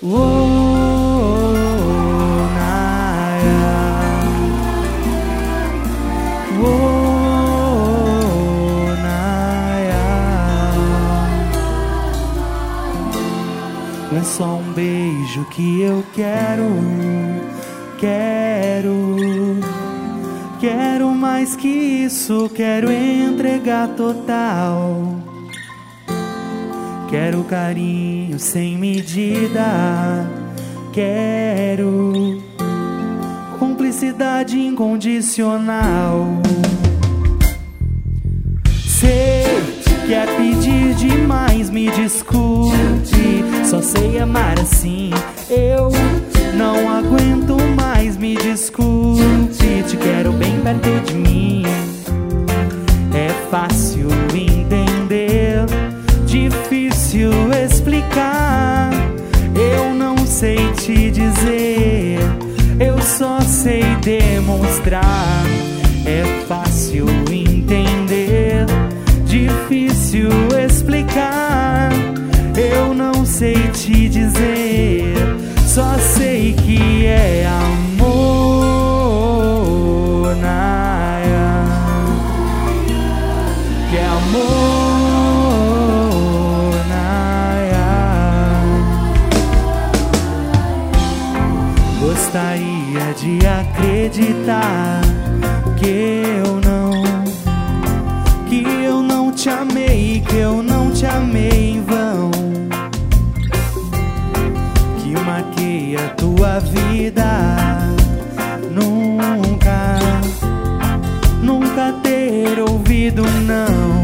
Não é só um beijo que eu quero mais que isso, quero entregar total. Quero carinho sem medida, quero cumplicidade incondicional. Sei que é pedir demais, me desculpe, só sei amar assim. Eu não aguento mais, me desculpe, te quero bem perto de mim. É fácil entender, difícil explicar. Eu não sei te dizer, eu só sei demonstrar. É fácil entender, difícil explicar. Eu não sei te dizer, só sei que é amor, Naya. Que é amor, Naya. Gostaria de acreditar que eu não te amei, que eu não te amei em vão, que marquei a tua vida. Nunca ter ouvido não.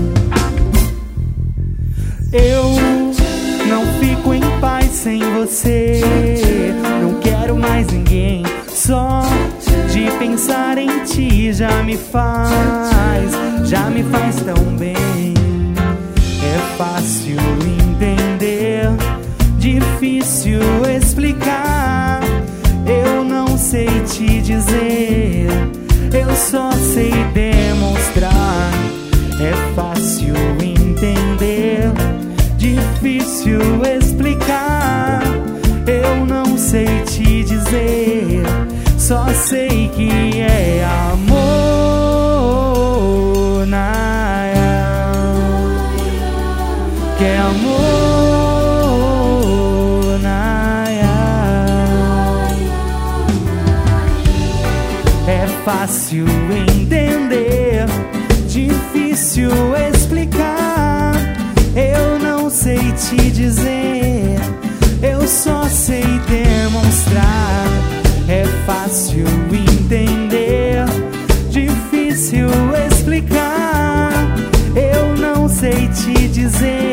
Eu não fico em paz sem você, não quero mais ninguém. Só de pensar em ti já me faz tão bem. É fácil entender, difícil explicar. Eu não sei te dizer, eu só sei demonstrar. É fácil entender, difícil explicar. Eu não sei te dizer, só sei que é amor, Naya. Que é amor, Naya. É fácil entender, difícil explicar. Eu não sei te dizer, eu só sei demonstrar. É fácil entender, difícil explicar. Eu não sei te dizer,